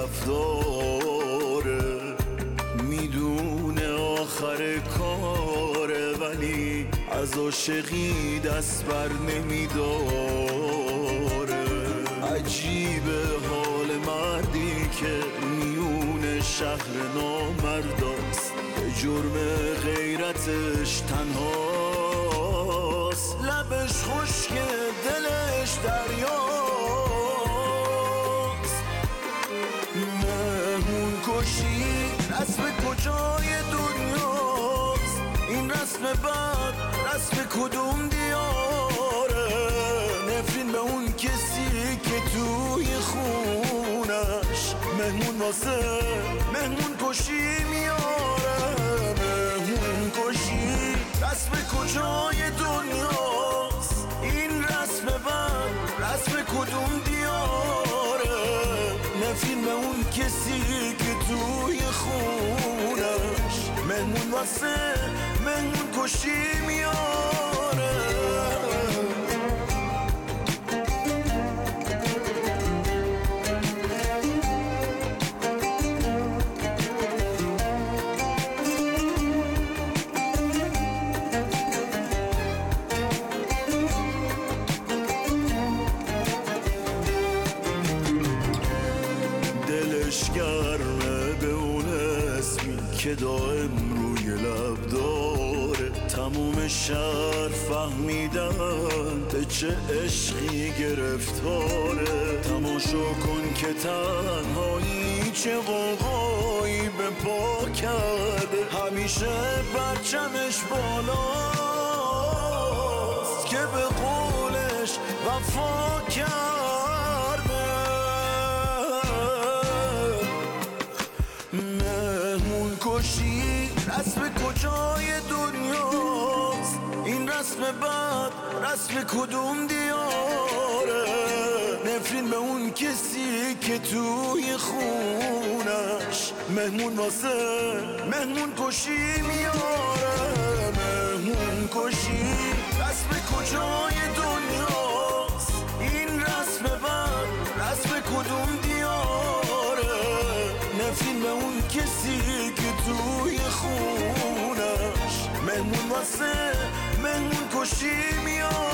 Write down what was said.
رفتاره، میدونه آخر کاره ولی از عاشقی دست بر نمیداره. عجیبه حال مردی که میونه شهر نامرداست، به جرم غیرتش تنهاست. لبش خشکه دلش دریاست. مهمون کشی رسم کجای دنیاست؟ این رسم بد رسم کدوم دیاره؟ نفرین به اون کسی که توی خونش مهمون واسه مهمون کشی میاره. مهمون کشی رسم کجای دنیاست؟ این رسم بد رسم کدوم دیاره؟ نفرین به اون کسی که توی خونش مهمون واسه مهمون کشی میاره. دلش گرمه به اون اسمی که دائم روی لب داره. تموم شهر فهمیدن به چه عشقی گرفتاره. تماشا کن که تنهایی چه غوغایی به پا کرده. همیشه پرچمش بالاست که به قولش وفا کرده. مهمون کشی رسم کجای دنیاست؟ این رسم بد رسم کدوم دیاره؟ نفرین به اون کسی که توی خونش مهمون واسه مهمون کشی میاره. مهمون کشی رسم کجای دنیاست؟ این رسم بد رسم کدوم دیاره؟ نفرین به اون کسی که توی خونش مهمون واسه مهمون کشی میاد.